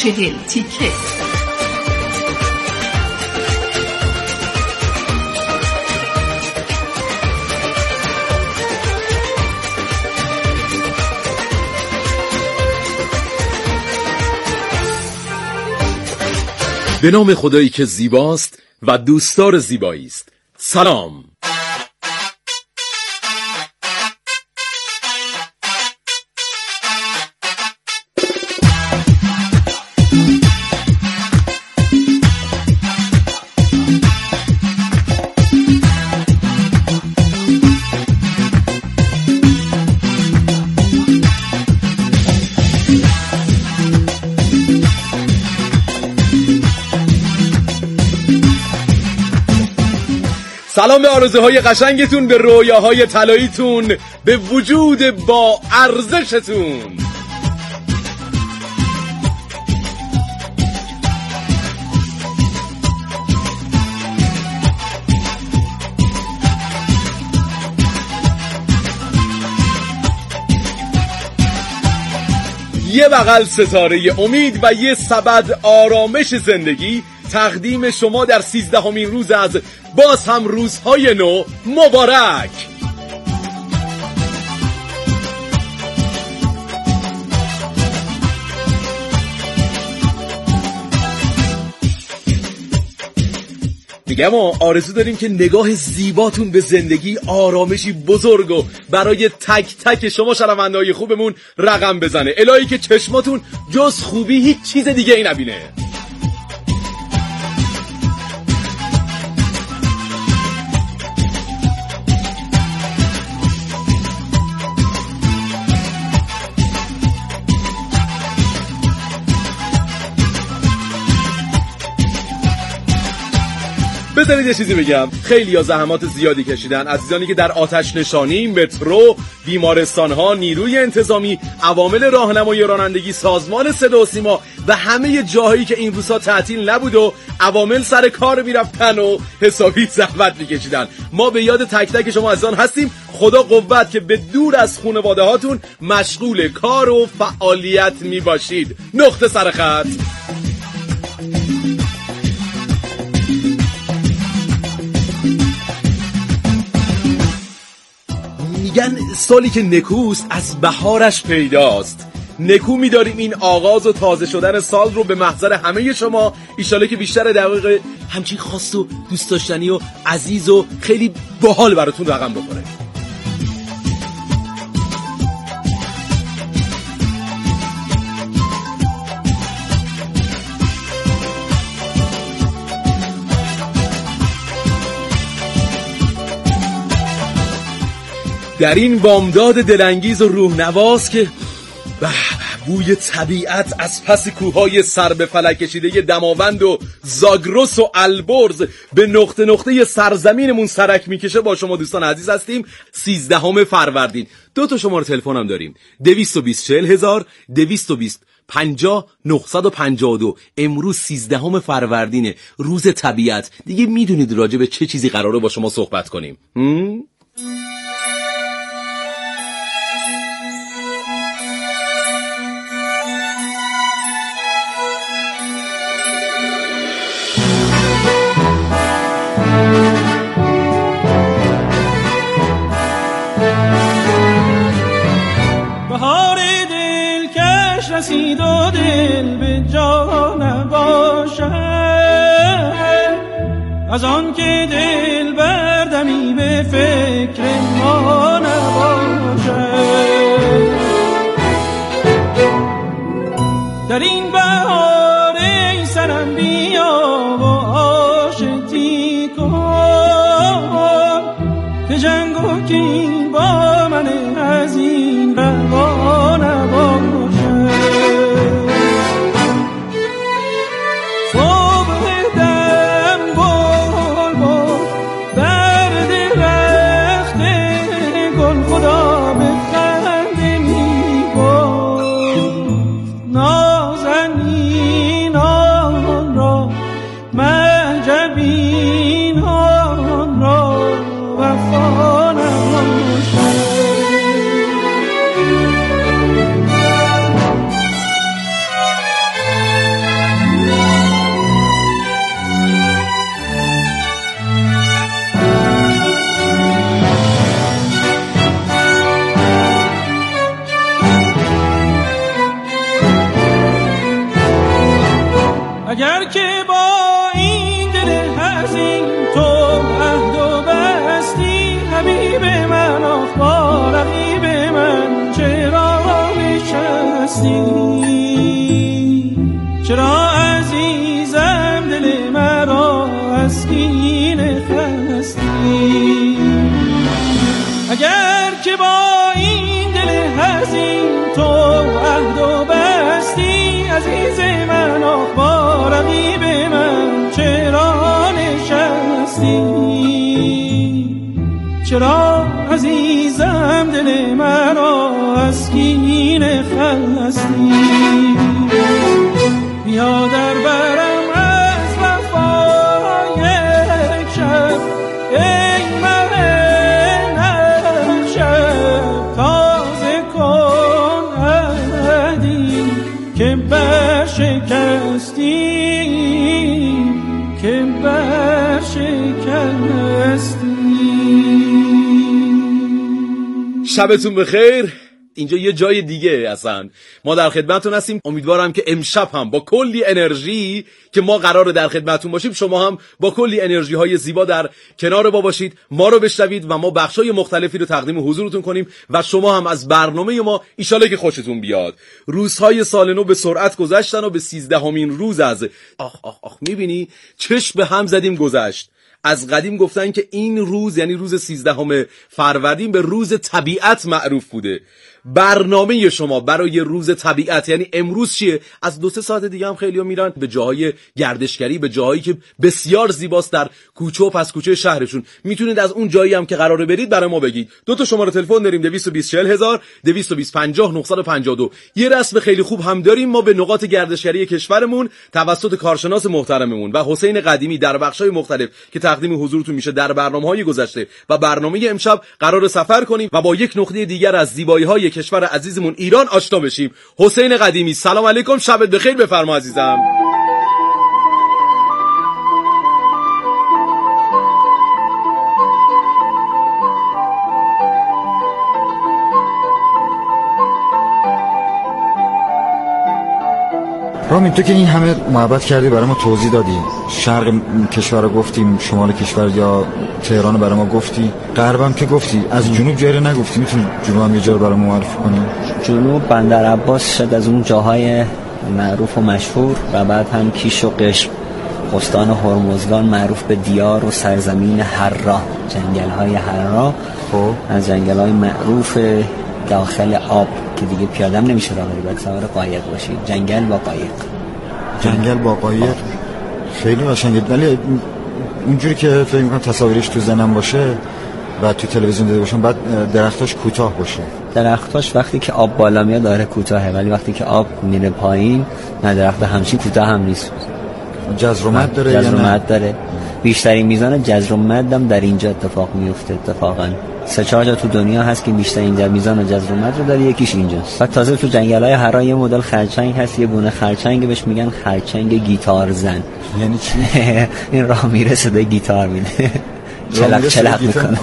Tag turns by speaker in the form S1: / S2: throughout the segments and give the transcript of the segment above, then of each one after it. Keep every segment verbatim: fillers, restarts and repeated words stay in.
S1: چهل تیکه.
S2: به نام خدایی که زیباست و دوستدار زیبایی است. سلام. سلام به آرزوهای قشنگتون، به رویاهای طلاییتون، به وجود با ارزشتون. یه بغل ستاره امید و یه سبد آرامش زندگی تقدیم شما در سیزدهمین روز از باز هم روزهای نو. مبارک. میگم ما آرزو داریم که نگاه زیباتون به زندگی آرامشی بزرگ و برای تک تک شما شنونده‌های خوبمون رقم بزنه. الهی که چشماتون جز خوبی هیچ چیز دیگه ای نبینه. بذارید یه چیزی بگم. خیلی ها زحمات زیادی کشیدن، عزیزانی که در آتش نشانی، مترو، بیمارستان‌ها، نیروی انتظامی، عوامل راهنمایی رانندگی، سازمان صدا و سیما و همه جاهایی که این روزها تعطیل نبود و عوامل سر کار میرفتن و حسابی زحمت میکشیدن. ما به یاد تک تک شما عزیزان هستیم. خدا قوت که به دور از خانواده هاتون مشغول کار و فعالیت میباشید. نقطه سر خط. میگن سالی که نکوست از بهارش پیداست. نکو می‌داریم این آغاز و تازه شدن سال رو به محضر همه شما. ایشاله که بیشتر دقیقه همچین خاص و دوست داشتنی و عزیز و خیلی باحال براتون رقم بخوره. در این بامداد دلانگیز و روح نواز که بوی طبیعت از پس کوههای سر به فلک کشیده دماوند و زاگرس و البرز به نقطه نقطه سرزمینمون سرک میکشه، با شما دوستان عزیز هستیم. سیزدهم فروردین. دو تا شماره تلفن هم داریم: دویست و بیست چهل هزار، دویست و بیست پنجاه نهصد و پنجاه و دو. امروز سیزدهم فروردینه، روز طبیعت. دیگه میدونید راجع به چه چیزی قراره با شما صحبت کنیم. هم؟
S3: رسید و دل به جا نباشد، از آن که دل بردمی به فکر ما نباشد. در این بهار ای سرم بیا و آشتی کن، که جنگ و کین با من از این روا نباشد. جبین آن را وفا نباشد. هستی، چرا عزیزم دل مرا از کینه خستی؟ اگر که با این دل حزین تو عهد و بستی، عزیز من آخ با رقیب من چرا نشستی؟ چرا عزیزم دل مرا از کینه خستی؟ بیا در برم از وفا یک شب، ای مه نخشب، تازه کن عهدی که برشکستی، که برشکستی.
S2: شبتون بخیر. اینجا یه جای دیگه اصلا ما در خدمتتون هستیم. امیدوارم که امشب هم با کلی انرژی که ما قراره در خدمتتون باشیم، شما هم با کلی انرژی های زیبا در کنار ما باشید، ما رو بشنوید و ما بخشای مختلفی رو تقدیم حضورتون کنیم و شما هم از برنامه ما ایشالا که خوشتون بیاد. روزهای سال نو به سرعت گذشتن و به سیزدهمین روز از آخ آخ آخ میبینی چشم به هم زدیم گذشت. از قدیم گفتن که این روز یعنی روز سیزدهم فروردین به روز طبیعت معروف بوده. برنامه شما برای روز طبیعت یعنی امروز چیه؟ از دو سه ساعت دیگه هم خیلی‌ها میرن به جاهای گردشگری، به جاهایی که بسیار زیباست در کوچه و پس کوچه شهرشون. میتونید از اون جایی هم که قراره برید برای ما بگید. دو تا شماره تلفن داریم، دویست و بیست چهل هزار، دویست و بیست پنجاه نهصد و پنجاه و دو. یه رسم خیلی خوب هم داریم، ما به نقاط گردشگری کشورمون توسط کارشناس محترممون و حسین قدیمی در بخش‌های مختلف که تقدیم حضورتون میشه در برنامه‌های گذشته و برنامه امشب قرار سفر کنیم و با یک نقطه دیگر از زیبایی‌های کشور عزیزمون ایران آشنا بشیم. حسین قدیمی، سلام علیکم، شبت بخیر، بفرما عزیزم.
S1: رامین، تو که این همه محبت کردی برای ما توضیح دادی، شرق کشور رو گفتیم، شمال کشور یا تهران رو برای ما گفتی، غربم که گفتی، از جنوب جایی رو نگفتی. میتونی جنوب هم یه جا رو برای ما معرفی کنی؟
S4: جنوب بندر عباس شد از اون جاهای معروف و مشهور و بعد هم کیش و قشم، استان هرمزگان معروف به دیار و سرزمین حرا، جنگل های حرا. خب از جنگل های معروف داخل آب که دیگه پیادم نمیشه راه بری، باید سوار قایق باشی. جنگل با قایق.
S1: جنگل با قایق خیلی قشنگه، ولی اونجوری که فکر می‌کنم تصاویرش تو ذهنم باشه و تو تلویزیون دیده باشم، بعد درختاش کوتاه باشه.
S4: درختاش وقتی که آب بالا میاد داره کوتاهه، ولی وقتی که آب میره پایین نه، درخت همچین کوتاه هم نیست.
S1: جذر و مد داره.
S4: جذر و مد داره. بیشترین میزان جذر و مد هم در اینجا اتفاق میفته. اتفاقا سه چهار جا تو دنیا هست که بیشترین میزان جذر و مد رو داره، یکیش اینجاست. بعد تازه تو جنگل‌های حرا یه مدل خرچنگ هست، یه گونه خرچنگ بهش میگن خرچنگ گیتار زن.
S1: یعنی چی؟
S4: این راه میره صدای گیتار میده، چلق چلق میکنه.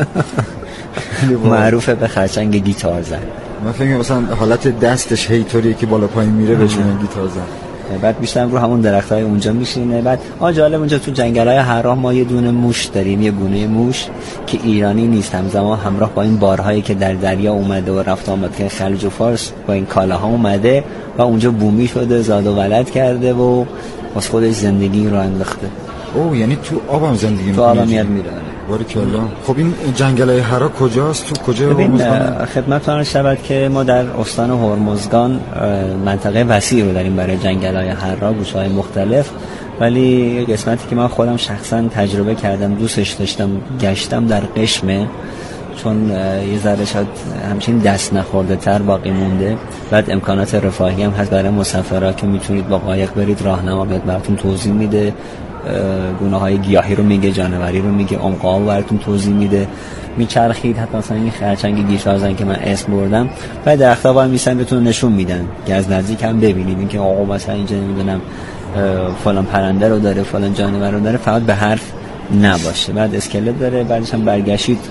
S4: معروفه به خرچنگ گیتار زن.
S1: من فکر مثلا حالت دستش هیطوریه که بالا پایین میره بهش میگن گیتار زن.
S4: بعد بیشتر رو همون درختای اونجا میشینه. بعد آ جالب اونجا تو جنگل‌های حرا ما یه دونه موش داریم، یه گونه موش که ایرانی نیست، همزمان همراه با این بارهایی که در دریا اومده و رفت آمد که خلیج فارس با این کالاها اومده و اونجا بومی شده، زاد و ولد کرده و واسه خودش زندگی رو انداخته.
S1: او یعنی تو آبم زندگی میکنه؟
S4: تو آبم میاد میره.
S1: باریکلا. خب این جنگل‌های حرا کجاست؟ تو کجا هرمزگان؟
S4: خدمتتون شود که ما در استان هرمزگان منطقه وسیعی رو داریم برای جنگل‌های حرا، گوشه‌های مختلف، ولی قسمتی که من خودم شخصا تجربه کردم، دوستش داشتم، گشتم در قشمه، چون یه ذره شاید همچین دست نخورده تر باقی مونده. بعد امکانات رفاهی هم هست برای مسافرها که میتونید با قایق برید، راهنما بهت براتون توضیح میده، گونه های گیاهی رو میگه، جانوری رو میگه، عمق‌ها رو براتون توضیح میده، میچرخید. حتی مثلا این خرچنگ گیتارزن که من اسم بردم، بعد درخت‌ها وای میسن بهتون نشون میدن که از نزدیک هم ببینید اینکه آقا مثلا اینجا نمیدونم فلان پرنده رو داره، فلان جانور رو داره، فقط به حرف نباشه. بعد اسکلت داره. بعدش هم برگشید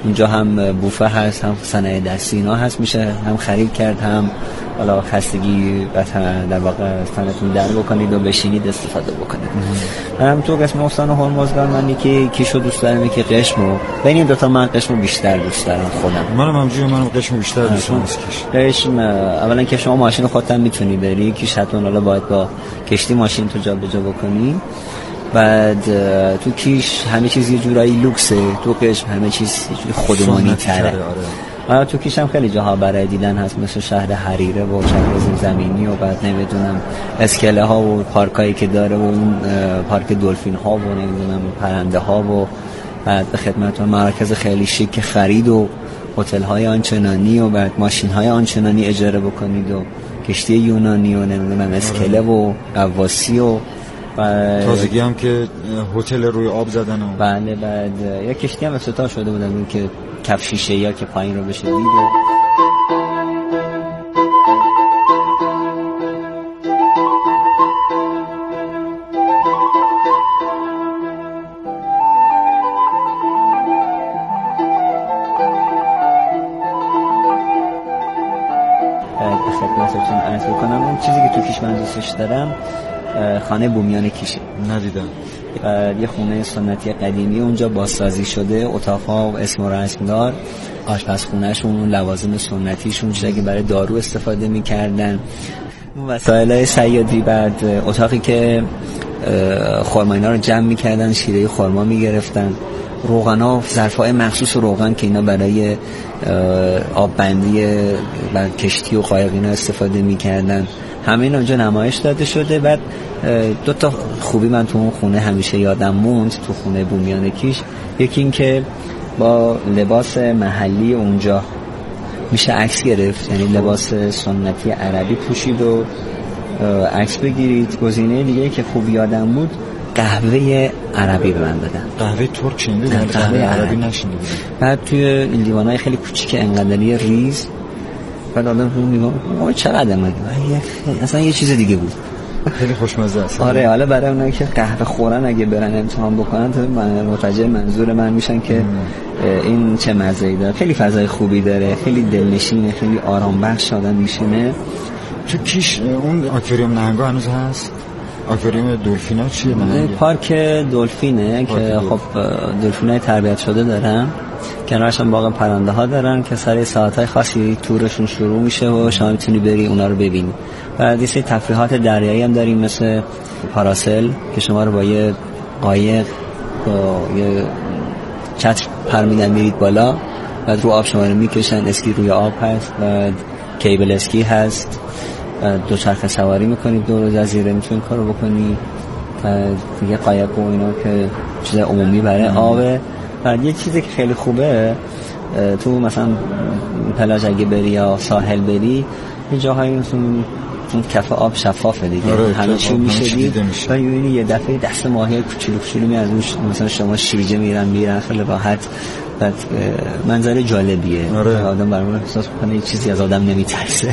S4: اونجا هم بوفه هست، هم صنایع دستی اینا هست، میشه هم خرید کرد، هم حالا خستگی در واقع تنتون در بکنید و بشینید استفاده بکنید. هم تو قسم استان هرمزگان من یکی کیشو دوست دارم، یکی قشمو. بین این دو تا من قشمو بیشتر دوست دارم خودم.
S1: منم همونجوری، منم قشمو بیشتر دوست دارم از کیش.
S4: قشم اولا که شما ماشین خودت هم میتونی بری، کیش حتما حالا باید با کشتی ماشین تو جابجا بکنی. بعد تو کیش همه چیز یه جورایی لوکسه، تو قشم همه چیز یه جوری خودمانی تره. آره تو کیش هم خیلی جاها برای دیدن هست، مثل شهر حریره و شهر زمینی و بعد نمیدونم اسکله ها و پارکایی که داره و اون پارک دلفین ها و نمیدونم پرنده ها و بعد به خدمتتون مراکز خیلی شیک خرید و هتل های آنچنانی و بعد ماشین های آنچنانی اجاره بکنید و کشتی یونانی و نمیدونم اسکله و قواسی و
S1: تازگی هم که هتل روی آب زدن و
S4: بله. بعد یا کشتی هم افتتاح شده بودن اون که کف شیشه یا که پایین رو بشه دید و به خدمتتون عرض بکنم اون چیزی که تو کیش من دوستش دارم خانه بومیان کیشه.
S1: ندیدم.
S4: یه خونه سنتی قدیمی اونجا بازسازی شده، اتاق‌ها و اسم و رسمدار، آشپزخونه‌شون، لوازم سنتیشون چیزی که برای دارو استفاده می‌کردن، وسایل صیادی. بعد اتاقی که خرما اینا رو جمع می‌کردن، شیره خرما می‌گرفتن، روغنا، ظرف‌های مخصوص روغن که اینا برای آببندی و کشتی و قایق اینا استفاده می‌کردن، همه اینا اونجا نمایش داده شده. بعد دو تا خوبی من تو اون خونه همیشه یادم موند، تو خونه بومیان کیش. یکی این که با لباس محلی اونجا میشه عکس گرفت، یعنی لباس سنتی عربی پوشید و عکس بگیرید. گزینه دیگه که خوب یادم بود قهوه عربی به من دادن.
S1: قهوه ترک شنیدم، قهوه عربی نشنیدم.
S4: بعد توی این لیوانای خیلی کوچیک انقدری ریز، بعد آدم رو میگم اوه چقدر اومد، اصلا یه چیز دیگه بود،
S1: خیلی خوشمزه است.
S4: آره حالا برای اونایی که قهوه خورن اگه برن امتحان بکنن تا متوجه منظور من میشن که این چه مزه‌ای داره. خیلی فضای خوبی داره، خیلی دلنشینه، خیلی آرام بخش آدم میشینه.
S1: تو کیش اون آکواریوم نهنگا هنوز هست؟ آکواریوم دلفینا چیه؟
S4: نهنگ پارک دلفینه که خب دلفینای تربیت شده دارن، کنارش هم باغ پرنده ها دارن که سر ساعت‌های خاصی تورشون شروع میشه و شما میتونی بری اونا رو ببینی. بعد یه سری تفریحات دریایی هم داریم مثل پاراسل که شما رو با یه قایق با یه چتر پر میدن میرید بالا، بعد رو آب شما رو میکشن، اسکی روی آب هست، بعد کیبل اسکی هست، بعد دوچرخه سواری میکنید دور جزیره میتونید کارو بکنی، بعد یه قایق و اینا که چیز عمومی برای آبه. بعد یه چیزی که خیلی خوبه تو مثلا پلاژ اگه بری یا ساحل بری یه جاهایی مثلا اون کف آب شفافه دیگه،
S1: آره،
S4: همه چی میشه دید و یعنی یه دفعه دست ماهی کوچولو کوچولو میاد مثلا شما شیرجه میرن میرن خیلی راحت. بعد منظر جالبیه.
S1: آره.
S4: آدم برای من احساس میکنه یه چیزی از آدم نمیترسه.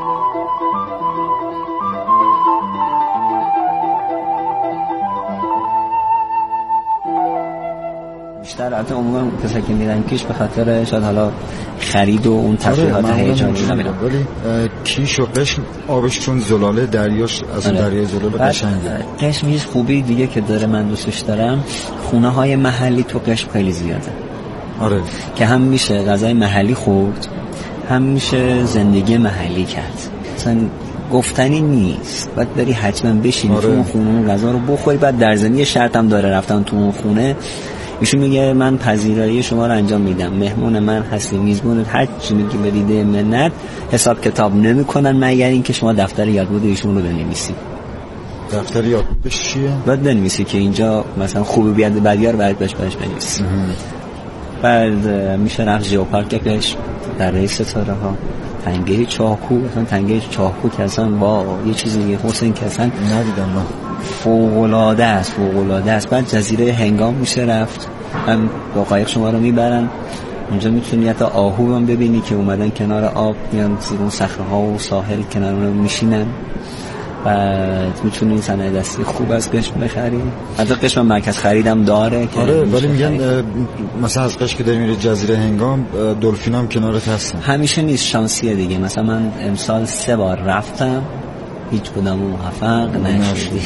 S4: بیشتر البته عموما کسایی که میرن کیش به خاطر شاید حالا خرید و اون تفریحات هیجانی نمیرن.
S1: ولی کیش و قشم آبش چون زلاله دریاش از اون دریای زلاله قشنگه.
S4: قشم هیچ خوبی دیگه که داره من دوستش دارم، خونه های محلی تو قشم خیلی زیاده.
S1: آره
S4: که هم میشه غذای محلی خورد، هم میشه زندگی محلی کرد. مثلا گفتنی نیست، باید بری حتما بشینی آره. تو اون خونه اون غذا رو بخوری. بعد در ضمن شرط هم داره رفتن تو اون خونه، ایشون میگه من پذیرایی شما رو انجام میدم، مهمون من هستی، میزبونت، هر چی میگی به دیده منت، حساب کتاب نمیکنن مگر اینکه شما دفتر یادبود ایشون رو بنویسی.
S1: دفتر یادبودش چیه؟
S4: بعد بنویسی که اینجا مثلا خوبه بیاد بدیار بعد بهش بهش بنویسی. بعد میشه رفت ژئوپارک کش در رئیس ستاره ها، تنگه چاهکو، مثلا تنگه چاهکو که اصلا با یه چیزی دیگه حسین که اصلا
S1: ندیدم من،
S4: فوق‌العاده است فوق‌العاده است. بعد جزیره هنگام میشه رفت، هم با قایق شما رو میبرن اونجا، میتونی حتی آهو هم ببینی که اومدن کنار آب میان زیر اون صخره ها و ساحل کنار اون میشینن. بعد میتونین صنایع دستی خوب از قشم بخریم. حتی قشم مرکز خریدم داره که
S1: آره، ولی میگن مثلا از قشم که داری میری جزیره هنگام دلفین هم کنارت هستن.
S4: همیشه نیست، شانسیه دیگه. مثلا من امسال سه بار رفتم، هیچ کدوم موفق نشدی.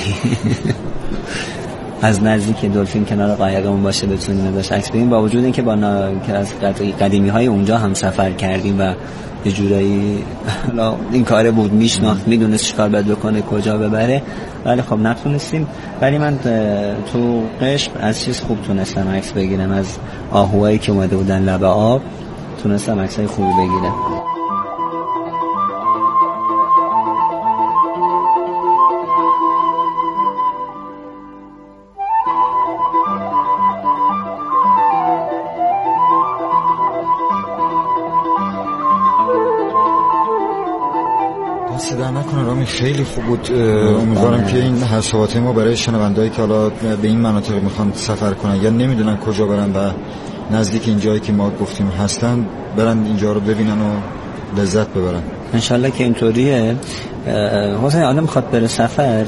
S4: از نزدیک دلفین کنار قایقمون باشه بتونیم ازش عکس بگیریم، با وجود اینکه با نا... که از قدیمی های اونجا هم سفر کردیم و یه جورایی حالا این کاره بود، میشناخت، میدونست چیکار باید بکنه، کجا ببره، ولی خب نتونستیم. ولی من تو قشم از چیز خوب تونستم عکس بگیرم، از آهوهایی که اومده بودن لب آب تونستم عکسای خوبی بگیرم.
S1: صدا نکنه رامی، خیلی خوب بود. امیدوارم که این حسابات ما برای شنوندهایی که حالا به این مناطق میخوان سفر کنن یا نمیدونن کجا برن و نزدیک این جایی که ما گفتیم هستن، برن اینجا رو ببینن و لذت ببرن.
S4: انشالله که اینطوریه. حسین آدم میخواد بره سفر،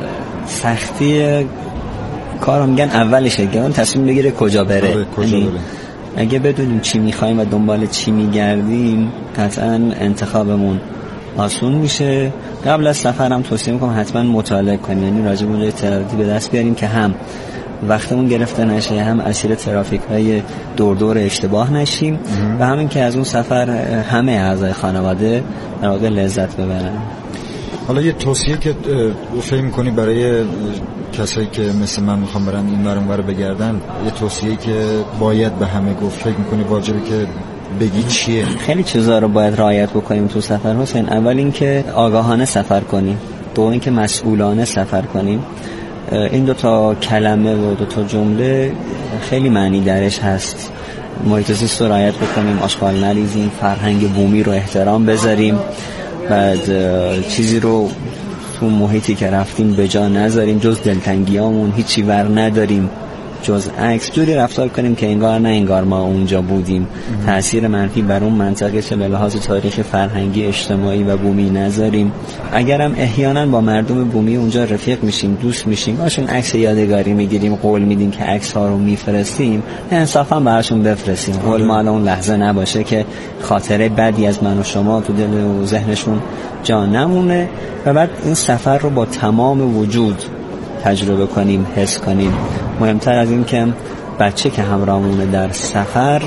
S4: سختی کارو میگن اولشه که اون تصمیم بگیره کجا بره.
S1: آره، کجا بره.
S4: اگه بدونیم چی میخوایم و دنبال چی میگردیم، قطعا انتخابمون آسون میشه. قبل از سفرم توصیه میکنم حتما مطالعه کنیم، یعنی راجع به اون اطلاعاتی به دست بیاریم که هم وقتمون گرفته نشه، هم اسیر ترافیک های دور دور اشتباه نشیم و همین که از اون سفر همه اعضای خانواده در واقع لذت ببرن.
S1: حالا یه توصیه که فکر می‌کنی برای کسایی که مثل من میخوام برن این ور اون ور بگردن، یه توصیه که باید به همه گفت، فکر می‌کنی واجبه که بگی چیه؟
S4: خیلی چیزا رو باید رعایت بکنیم تو سفر حسین. اول اینکه آگاهانه سفر کنیم، دوم اینکه مسئولانه سفر کنیم. این دو تا کلمه و دو تا جمله خیلی معنی درش هست. محیط زیست رو رعایت بکنیم، آشغال نریزیم، فرهنگ بومی رو احترام بذاریم، بعد چیزی رو تو محیطی که رفتیم به جا نذاریم جز دلتنگیامون، هیچی ور نداریم جز عکس، جوری رفتار کنیم که انگار نه انگار ما اونجا بودیم. تأثیر منفی بر اون منطقه چه به لحاظ تاریخ فرهنگی اجتماعی و بومی نذاریم. اگرم احیانا با مردم بومی اونجا رفیق میشیم، دوست میشیم، باشون عکس یادگاری میگیریم، قول میدیم که عکس ها رو میفرستیم، انصافا براشون بفرستیم. قول ما اون لحظه نباشه که خاطره بدی از من و شما تو دل و ذهنشون جا نمونه. و بعد این سفر رو با تمام وجود تجربه کنیم، حس کنیم. مهمتر از این که بچه که همراهمونه در سفر،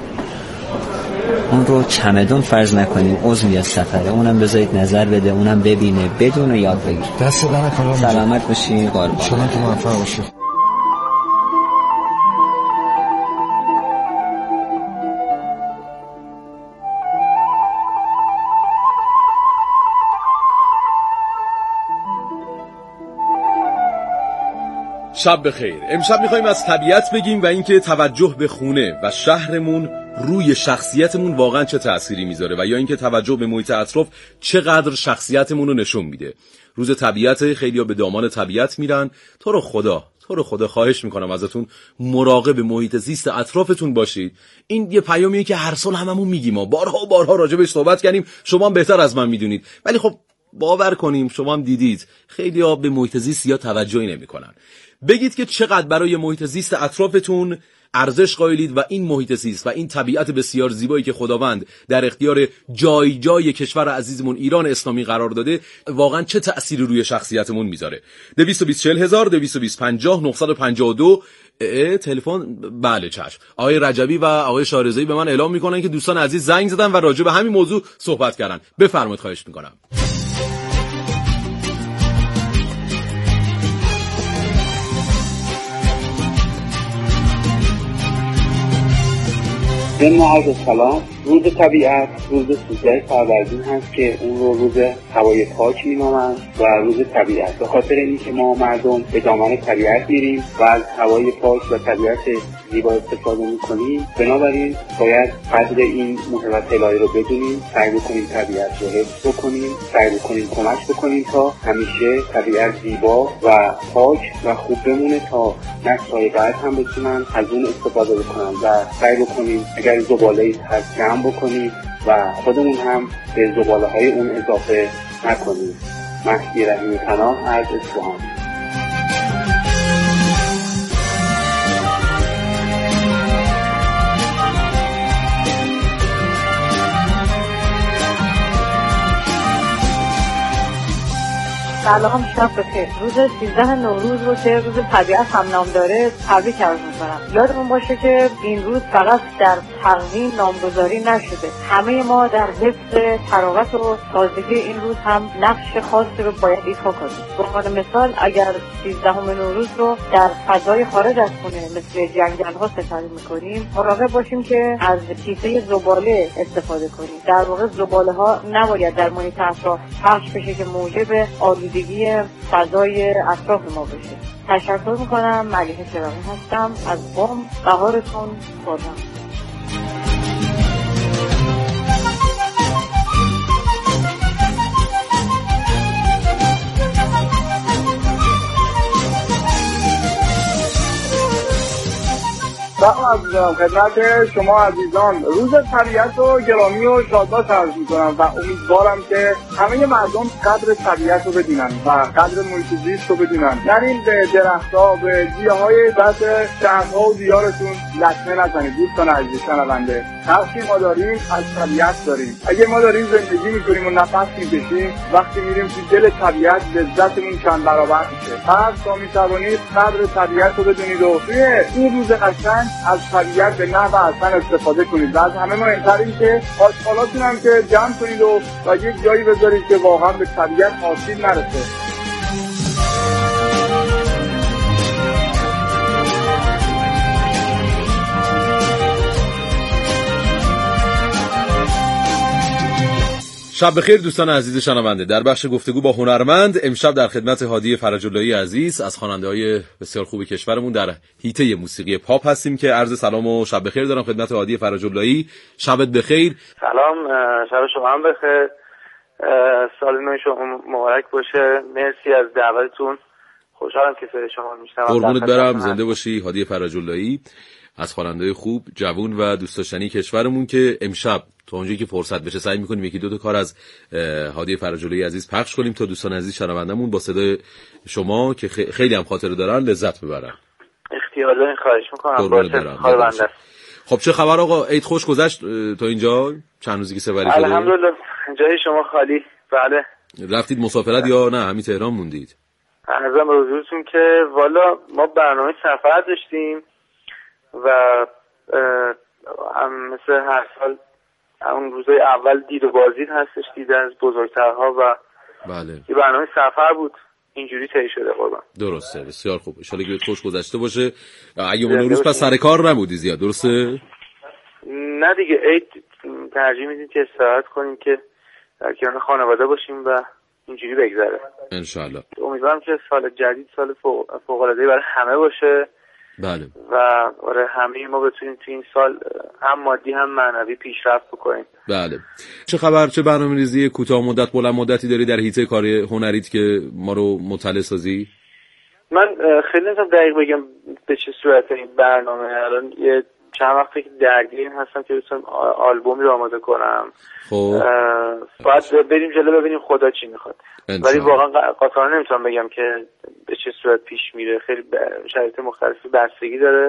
S4: اون رو چمدون فرض نکنیم، عضوی از سفره، اونم بذارید نظر بده، اونم ببینه، بدونه، یاد بگیر.
S1: دست در نکنم.
S4: سلامت باشی، قربان.
S1: شما که موفق باشی.
S2: شب بخیر. امشب میخوایم از طبیعت بگیم و اینکه توجه به خونه و شهرمون روی شخصیتمون واقعا چه تأثیری میذاره و یا اینکه توجه به محیط اطراف چقدر شخصیتمون رو نشون میده. روز طبیعت، خیلی‌ها به دامان طبیعت میرن. تو رو خدا تو رو خدا خواهش میکنم ازتون مراقب محیط زیست اطرافتون باشید. این یه پیامیه که هر سال هممون میگیم، ما بارها و بارها راجبش صحبت کردیم، شما هم بهتر از من میدونید، ولی خب باور کنیم شما هم دیدید خیلی‌ها به محیط زیست یا توجهی نمیکنن. بگید که چقدر برای محیط زیست اطرافتون ارزش قائلید و این محیط زیست و این طبیعت بسیار زیبایی که خداوند در اختیار جای جای کشور عزیزمون ایران اسلامی قرار داده واقعا چه تأثیری روی شخصیتمون میذاره. دویست و بیست چهل هزار دویست و بیست پنجاه نهصد و پنجاه و دو تلفن. بله چشم. آقای رجبی و آقای شارزایی به من اعلام میکنن که دوستان عزیز زنگ زدن و راجع به همین موضوع صحبت کردن. بفرمایید، خواهش میکنم.
S5: به معرض سلام. روز طبیعت روز سیزده فروردین هست که اون رو روز هوای پاک می‌نامند و روز طبیعت، به خاطر اینکه ما مردم به دامن طبیعت میریم و از هوای پاک و طبیعت زیبا استفاده می‌کنیم. بنابراین باید قدر این محبت الهی رو بدونیم، سعی بکنیم طبیعت رو حفظ بکنیم، سعی بکنیم کمک بکنیم تا همیشه طبیعت زیبا و پاک و خوب بمونه، تا نسل‌های بعد هم بتونن از اون استفاده بکنن و سعی بکنیم اگر زباله‌ای هست جمع بکنیم و خودمون هم به زباله‌های اون اضافه نکنیم. مهدی رحیمی پناه از اصفهان.
S6: سلام، شب بخیر. روز سیزده نوروز رو که روز طبیعت هم نام داره تبریک عرض می‌کنم. یادمون باشه که این روز فقط در تقویم نامگذاری نشده، همه ما در حفظ تراوت و تازگی این روز هم نقش خاصی رو باید ایفا کنیم. به عنوان مثال اگر سیزدهم نوروز رو در فضای خارج از خونه مثل جنگل‌ها سپری می‌کنیم، مراقب باشیم که از کیسه زباله استفاده کنیم. در واقع زباله‌ها نباید در محیط اطراف پخش بشه که موجب آلودگی فضای اطراف ما بشه. تشکر میکنم. ملیحه چراغی هستم از قم. بهارتون خورم.
S7: سلام عزیزان، خدمت شما عزیزان روز طبیعت رو گرامی و شادباش عرض می‌کنم و امیدوارم که همه مردم قدر طبیعت رو بدونن و قدر محیط زیست رو بدونن. نرین به درخت‌ها، به گیاهای دست شهرها و دیارتون لطمه نزنید. دوستان عزیز شنونده، حقی ما داریم از طبیعت داریم. اگه ما داریم زندگی می‌کنیم و نفس می‌کشیم، وقتی میریم تو دل طبیعت لذتمون چند برابر میشه. پس تا می‌توانید قدر طبیعت رو بدونید و توی این روز قشنگ از طبیعت به نحو احسن استفاده کنید و از همه مهمتر این که آشغالاتون هم که جمع کنید و و یک جایی بذارید که واقعا به طبیعت آسیب نرسه.
S2: شب بخیر دوستان عزیز شنونده. در بخش گفتگو با هنرمند امشب در خدمت هادی فرج‌اللهی عزیز از خواننده‌های بسیار خوب کشورمون در حیطه موسیقی پاپ هستیم که عرض سلام و شب بخیر دارم خدمت هادی فرج‌اللهی. شبت بخیر.
S8: سلام، شب شما هم بخیر. سال نو شما مبارک باشه. مرسی از دعوتتون. خوشحالم که صدای شما رو میشنوم.
S2: قربونت برم، زنده باشی. هادی فرج‌اللهی از خواننده‌های خوب، جوون و دوست داشتنی کشورمون که امشب تا اونجایی که فرصت بشه سعی می‌کنیم یکی دو تا کار از هادی فرج‌اللهی عزیز پخش کنیم تا دوستان عزیز شنوندمون با صدای شما که خیلی هم خاطره دارن لذت ببرن.
S8: اختیار دارین، خواهش می‌کنم. باشه.
S2: خب چه خبر آقا؟ عید خوش گذشت تا اینجا؟ چند روزی که سپری شده؟
S8: الحمدلله جای شما خالی. بله.
S2: رفتید مسافرت یا نه همین تهران موندید؟
S8: عرضم به حضورتون که والا ما برنامه سفر داشتیم و مثل هر سال اون روزای اول دید و بازدید هستش، دید از بزرگترها و
S2: بله
S8: یه برنامه سفر بود اینجوری طی شده. قربان
S2: درسته، بسیار خوب. ان شاءالله که خوش گذشته باشه. اگه اون روز پس سر کار نبودی زیاد، درسته؟
S8: نه دیگه، عید ترجیح میدیم که استراحت کنیم که در کنار خانواده باشیم و اینجوری بگذره
S2: ان شاءالله.
S8: امیدوارم که سال جدید سال فوق العاده برای همه باشه.
S2: بله.
S8: و آره همه ما بتونیم تو این سال هم مادی هم معنوی پیشرفت بکنیم.
S2: بله. چه خبر؟ چه برنامه‌ریزی کوتاه مدت بلند مدتی داری در حیطه کار هنریت که ما رو مطلع سازی؟
S8: من خیلی نمی‌تونم دقیق بگم به چه صورت این برنامه. الان یه چند وقته که درگیر هستم که بتونم آلبومی رو آماده کنم.
S2: خب
S8: باید بریم جلو ببینیم خدا چی میخواد. ولی واقعا قاطعانه نمیتونم بگم که به چه صورت پیش میره. خیلی شرایط مختلفی بستگی داره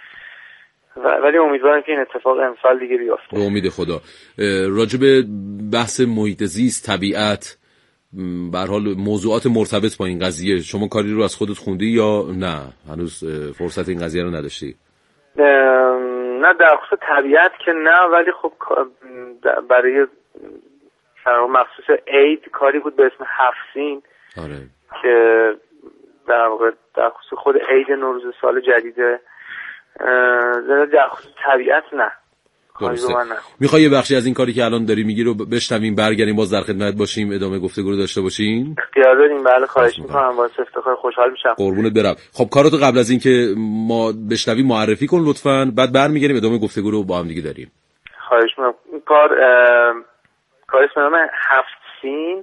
S8: ولی امیدوارم که این اتفاق امسال دیگه بیفته.
S2: به امید خدا. راجع به بحث محیط زیست، طبیعت، به هر حال موضوعات مرتبط با این قضیه، شما کاری رو از خودت خوندی یا نه هنوز فرصت این قضیه رو نداشتی؟
S8: نه در خصوص طبیعت که نه، ولی خب برای مخصوص عید کاری بود به اسم هفسین.
S2: آره.
S8: که در واقع در خصوص خود عید نوروز سال جدیده. در خصوص طبیعت نه.
S2: میخوای یه بخشی از این کاری که الان داری میگی رو بشنویم، برگردیم باز در خدمت باشیم، ادامه گفتگو رو داشته باشیم؟
S8: اختیار داریم. بله خواهش میکنم، باعث افتخار خوشحال میشم.
S2: قربونت برم. خب کاراتو قبل از این که ما بشنویم معرفی کن لطفاً، بعد برمیگردیم ادامه گفتگو رو با هم دیگه داریم.
S8: خواهش میکنم. کار کار اسم نام هفسین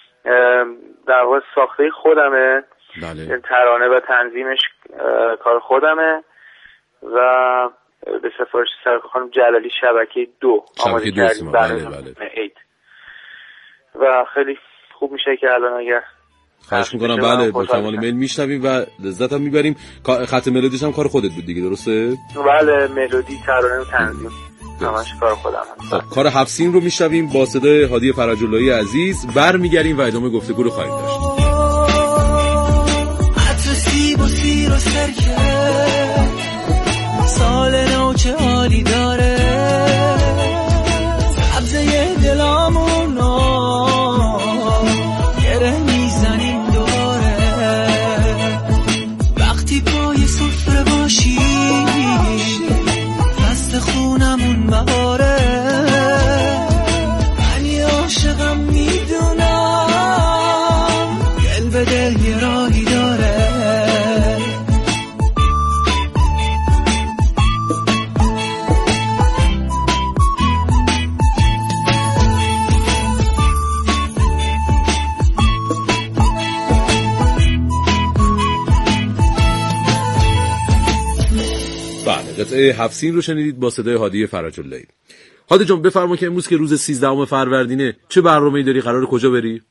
S8: در واقع ساخته خودمه.
S2: بله.
S8: ترانه و تنظیمش کار خودمه و به سفارش سرکار خانم جلالی شبکه دو آماده کردیم.
S2: بله بله.
S8: عید و خیلی خوب میشه که الان اگر
S2: خواهش میکنم. بله با کمال میل میشنویم و لذت هم میبریم. خط ملودیش هم کار خودت بود دیگه، درسته؟
S8: بله ملودی، ترانه و تنظیم همش کار خودم هست.
S2: کار حفصین رو میشنویم با صدای هادی فرج‌اللهی عزیز. برمیگردیم و ادامه گفتگو رو خواهیم داشت.
S3: عطر سیب و سیر و سرکه، سال نو چه حالی داره، سبزه دلامونو گره میزنیم دوباره، وقتی پای سفره باشی دست خونمون بهاره، من عاشقم میدونم دل به دل یه راهی داره.
S2: قطعه حفصین رو شنیدید با صدای هادی فرج‌اللهی. هادی جان بفرما که امروز که روز سیزدهم فروردینه چه برنامه‌ای داری؟ قراره کجا بری؟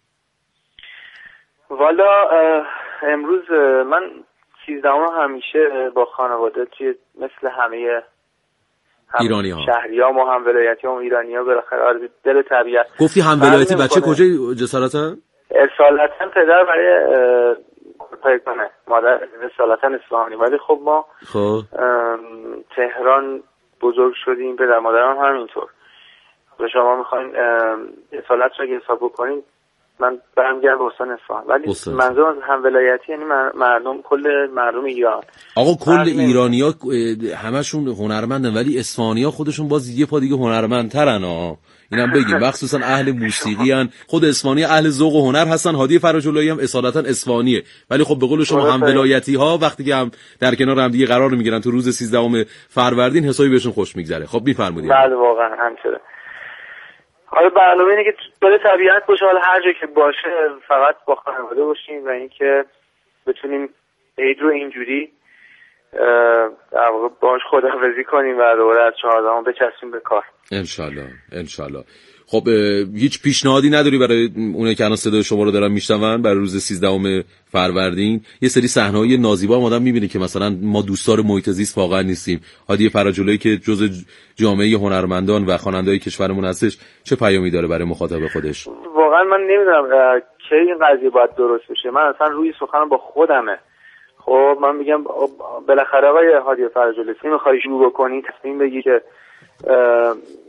S8: والا امروز من سیزدهم همیشه با خانواده توی مثل همه هم
S2: ایرانی‌ها،
S8: شهریام و هم ولایتیام و ایرانی‌ها بالاخره آره دل طبیعت.
S2: گفتی هم ولایتی، بچه کجای جسارتا؟
S8: اصالتا پدر برای پیکنه، مادر اصالتا اصفهانی، ولی خب ما
S2: خب
S8: تهران بزرگ شدیم، پدر مادرم هم همینطور. و شما میخواین اصالت رو اگه حساب بکنین من برمیگردم به استان اصفهان، ولی منظور از هم ولایتی یعنی مردم، کل مردم ایران.
S2: آقا کل ایرانی‌ها همشون هنرمندن ولی اصفهانی‌ها خودشون باز یه پا دیگه هنرمندترن ها، اینم بگیم. مخصوصا اهل موسیقی ان، خود اصفهانی اهل ذوق و هنر هستن. هادی فرج‌اللهی هم اصالتا اصفهانیه، ولی خب به قول شما هم ولایتی‌ها وقتی که هم در کنار هم دیگه قرار میگیرن تو روز سیزدهم فروردین حسابی بهشون خوش میگذره. خب میفرمایید.
S8: بله واقعا همینطوره. حالا برنامه اینه که دل طبیعت باشه، حالا هر جا که باشه فقط با خانواده باشیم و اینکه بتونیم عید رو اینجوری در واقع باهاش خداحافظی کنیم و دوباره از چهاردهم بچسبیم به کار
S2: ان شاء الله ان شاء الله. خب هیچ پیشنهادی نداری برای اونایی که الان صدای شما رو دارن میشنون برای روز سیزدهم فروردین؟ یه سری صحنه‌های نازیبا هم آدم می‌بینه که مثلا ما دوستدار محیط زیست واقعا نیستیم. هادی فرج‌اللهی که جزء جامعه هنرمندان و خواننده‌های کشورمون هستش چه پیامی داره برای مخاطب خودش؟
S8: واقعا من نمیدونم کی این قضیه باید درست بشه. من اصلا روی سخنم با خودمه. خب من میگم بالاخره آقای هادی فرج‌اللهی میخوای شروع بکنی تصمیم بگی که